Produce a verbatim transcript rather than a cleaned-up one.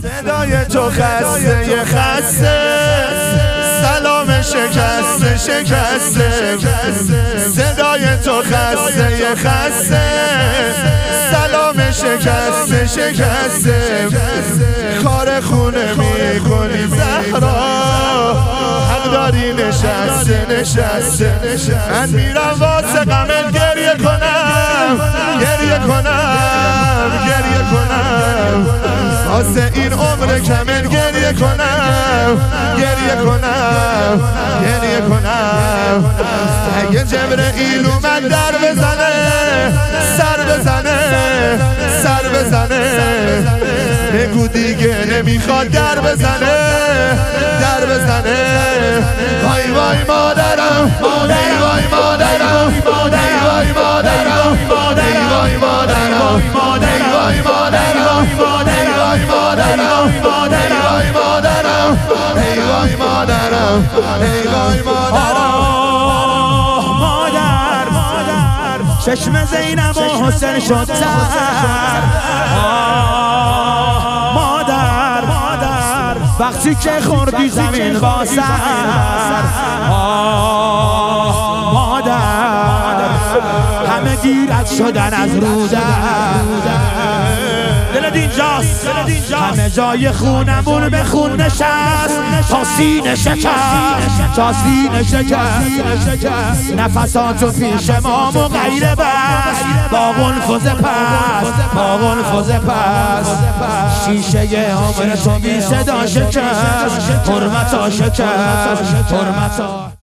صدای تو خسته خسته، سلام شکسته شکسته. صدای تو خسته خسته، سلام شکسته شکسته. کار خونه میکنی زهرا، حق داری نشسته نشسته. من میرم واسه غمت گریه کنم گریه کنم گریه کنم، واسه این عمر کمر گریه کنم گریه کنم گریه کنم. اگه جبرئیل اومد در بزنه سر بزنه سر بزنه، بگو دیگه نمیخواد در بزنه در بزنه. وای وای مادرم وای وای مادرم وای وای مادرم وای وای مادرم وای وای مادرم وای وای مادرم وای وای مادرم ای وای مادرم ای وای مادرم. مادر مادر چشم زینب و حسین شد تر. مادر مادر وقتی که خوردی زمین با سر. مادر همه گیرت شدن از رودر. دلت اینجاست همه جای خونمون به خون نشست، تا سینه شکست تا سینه شکست. نفساتو پیش ما مغیره بست، با غنفوز پس با غنفوز پس. شیشه عمر تو بی صدا شکست، حرمتا شکست حرمتا.